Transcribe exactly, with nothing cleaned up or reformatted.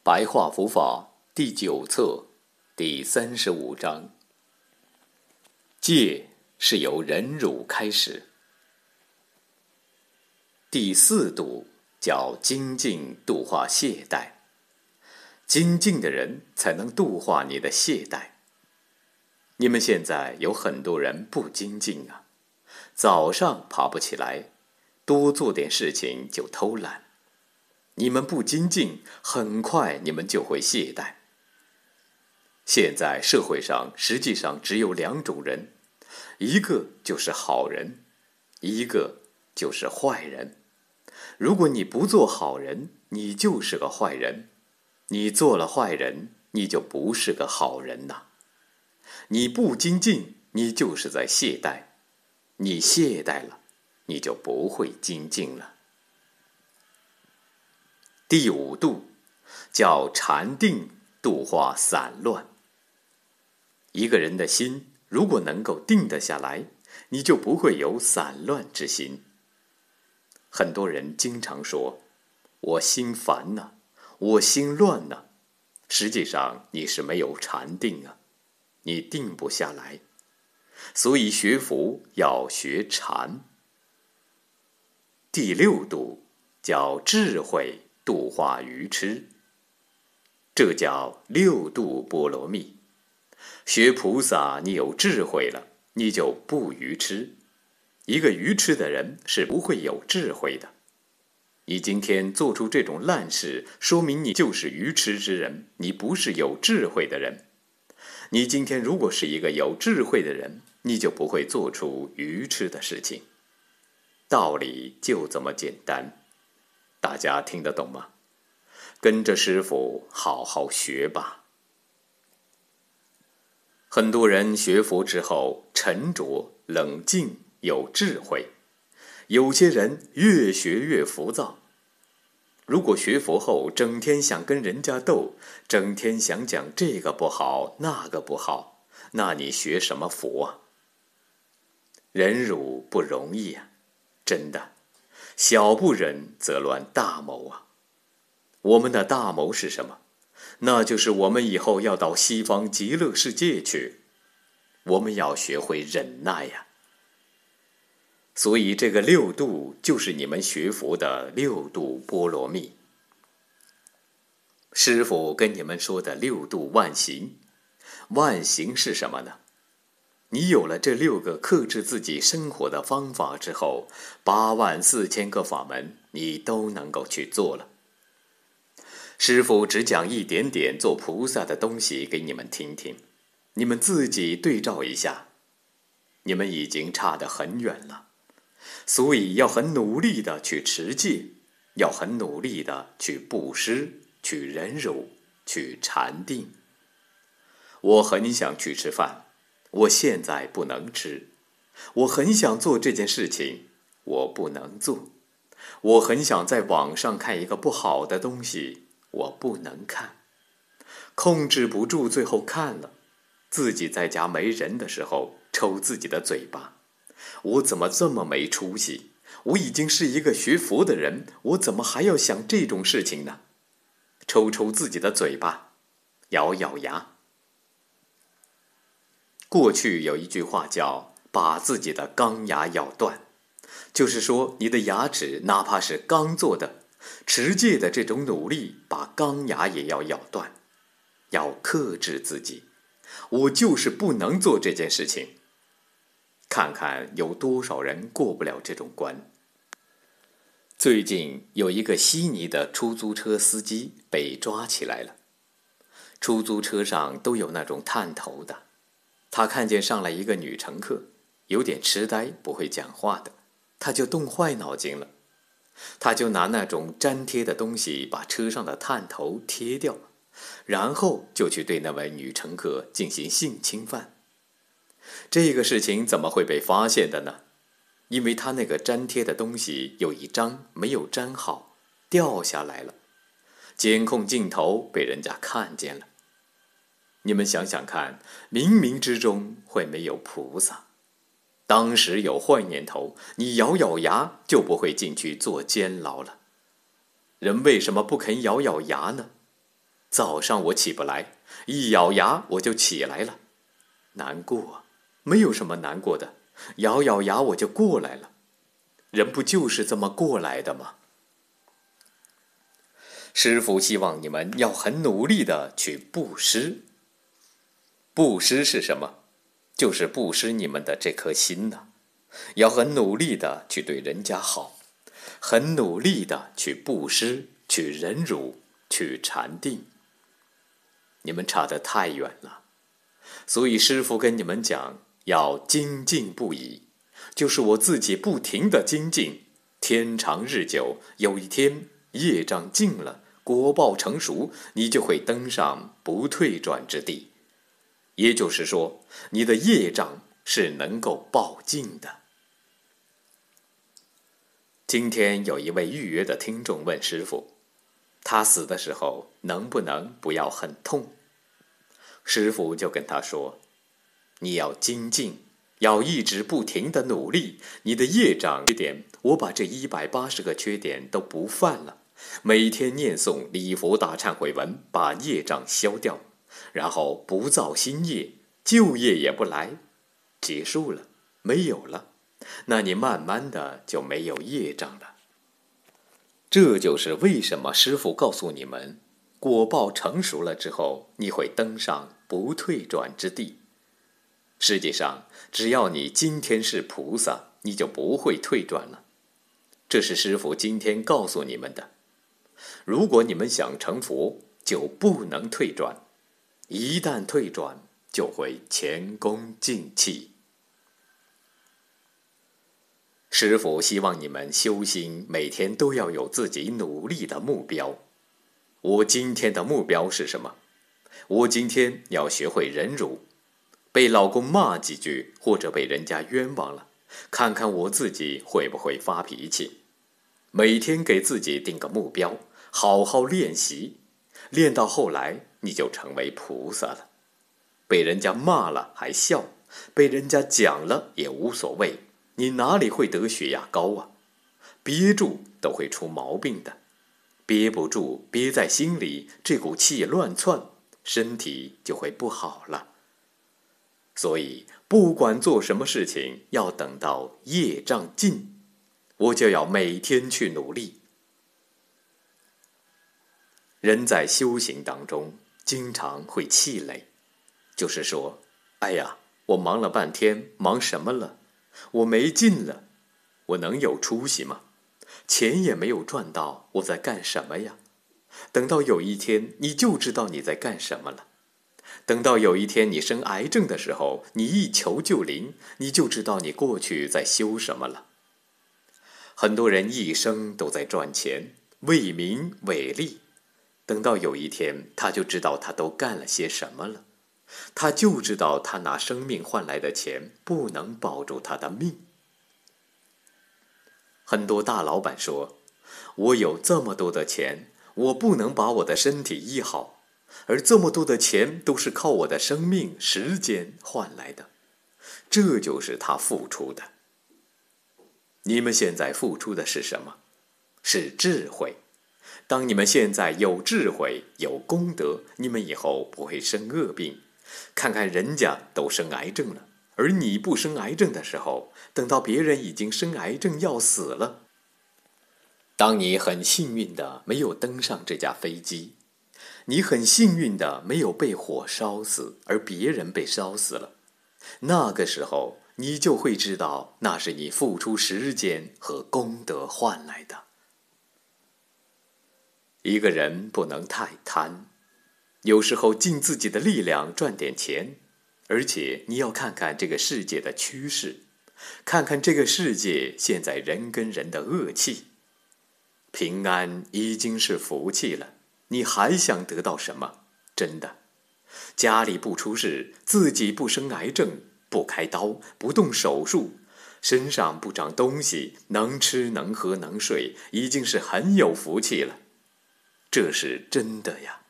白话佛法第九册第三十五章，戒是由忍辱开始。第四度叫精进度化懈怠，精进的人才能度化你的懈怠。你们现在有很多人不精进啊，早上爬不起来，多做点事情就偷懒。你们不精进，很快你们就会懈怠。现在社会上实际上只有两种人，一个就是好人，一个就是坏人。如果你不做好人，你就是个坏人；你做了坏人，你就不是个好人呐。你不精进，你就是在懈怠；你懈怠了，你就不会精进了。第五度叫禅定度化散乱。一个人的心如果能够定得下来，你就不会有散乱之心。很多人经常说我心烦呢，我心乱呢，实际上你是没有禅定啊，你定不下来。所以学佛要学禅。第六度叫智慧度化愚痴，这叫六度波罗蜜。学菩萨，你有智慧了，你就不愚痴。一个愚痴的人是不会有智慧的。你今天做出这种烂事，说明你就是愚痴之人，你不是有智慧的人。你今天如果是一个有智慧的人，你就不会做出愚痴的事情。道理就这么简单，大家听得懂吗？跟着师父好好学吧。很多人学佛之后沉着、冷静、有智慧，有些人越学越浮躁。如果学佛后整天想跟人家斗，整天想讲这个不好那个不好，那你学什么佛啊？忍辱不容易啊，真的，小不忍则乱大谋啊。我们的大谋是什么？那就是我们以后要到西方极乐世界去，我们要学会忍耐呀。所以这个六度就是你们学佛的六度波罗蜜。师父跟你们说的六度万行，万行是什么呢？你有了这六个克制自己生活的方法之后，八万四千个法门你都能够去做了。师父只讲一点点做菩萨的东西给你们听听，你们自己对照一下，你们已经差得很远了。所以要很努力的去持戒，要很努力的去布施，去忍辱，去禅定。我很想去吃饭，我现在不能吃。我很想做这件事情，我不能做。我很想在网上看一个不好的东西，我不能看。控制不住，最后看了。自己在家没人的时候，抽自己的嘴巴。我怎么这么没出息？我已经是一个学佛的人，我怎么还要想这种事情呢？抽抽自己的嘴巴，咬咬牙。过去有一句话叫把自己的钢牙咬断，就是说你的牙齿哪怕是钢做的，持戒的这种努力把钢牙也要咬断，要克制自己。我就是不能做这件事情。看看有多少人过不了这种关。最近有一个悉尼的出租车司机被抓起来了。出租车上都有那种探头的，他看见上来一个女乘客，有点痴呆，不会讲话的，他就动坏脑筋了。他就拿那种粘贴的东西把车上的探头贴掉，然后就去对那位女乘客进行性侵犯。这个事情怎么会被发现的呢？因为他那个粘贴的东西有一张没有粘好，掉下来了，监控镜头被人家看见了。你们想想看，冥冥之中会没有菩萨？当时有坏念头，你咬咬牙就不会进去坐监牢了。人为什么不肯咬咬牙呢？ 早上我起不来，一咬牙我就起来了。难过，没有什么难过的，咬咬牙我就过来了。人不就是这么过来的吗？师父希望你们要很努力的去布施。布施是什么？就是布施你们的这颗心呐、啊，要很努力的去对人家好，很努力的去布施，去忍辱，去禅定。你们差得太远了，所以师父跟你们讲，要精进不已，就是我自己不停的精进，天长日久，有一天业障尽了，果报成熟，你就会登上不退转之地。也就是说，你的业障是能够报尽的。今天有一位预约的听众问师父，他死的时候能不能不要很痛？师父就跟他说，你要精进，要一直不停的努力，你的业障缺点，我把这一百八十个缺点都不犯了，每天念诵礼佛大忏悔文，把业障消掉，然后不造新业，旧业也不来，结束了，没有了，那你慢慢的就没有业障了。这就是为什么师父告诉你们，果报成熟了之后，你会登上不退转之地。实际上，只要你今天是菩萨，你就不会退转了。这是师父今天告诉你们的。如果你们想成佛，就不能退转，一旦退转，就会前功尽弃。师父希望你们修心，每天都要有自己努力的目标。我今天的目标是什么？我今天要学会忍辱，被老公骂几句，或者被人家冤枉了，看看我自己会不会发脾气。每天给自己定个目标，好好练习，练到后来你就成为菩萨了。被人家骂了还笑，被人家讲了也无所谓，你哪里会得血压高啊？憋住都会出毛病的，憋不住，憋在心里，这股气乱窜，身体就会不好了。所以不管做什么事情，要等到业障尽，我就要每天去努力。人在修行当中经常会气馁，就是说，哎呀，我忙了半天，忙什么了？我没劲了，我能有出息吗？钱也没有赚到，我在干什么呀？等到有一天，你就知道你在干什么了。等到有一天你生癌症的时候，你一求就灵，你就知道你过去在修什么了。很多人一生都在赚钱，为名为利，等到有一天，他就知道他都干了些什么了。他就知道他拿生命换来的钱不能保住他的命。很多大老板说，我有这么多的钱，我不能把我的身体医好，而这么多的钱都是靠我的生命时间换来的，这就是他付出的。你们现在付出的是什么？是智慧。当你们现在有智慧有功德，你们以后不会生恶病。看看人家都生癌症了，而你不生癌症的时候，等到别人已经生癌症要死了。当你很幸运的没有登上这架飞机，你很幸运的没有被火烧死，而别人被烧死了，那个时候你就会知道，那是你付出时间和功德换来的。一个人不能太贪，有时候尽自己的力量赚点钱，而且你要看看这个世界的趋势，看看这个世界现在人跟人的恶气。平安已经是福气了，你还想得到什么？真的，家里不出事，自己不生癌症，不开刀，不动手术，身上不长东西，能吃能喝能睡，已经是很有福气了。这是真的呀。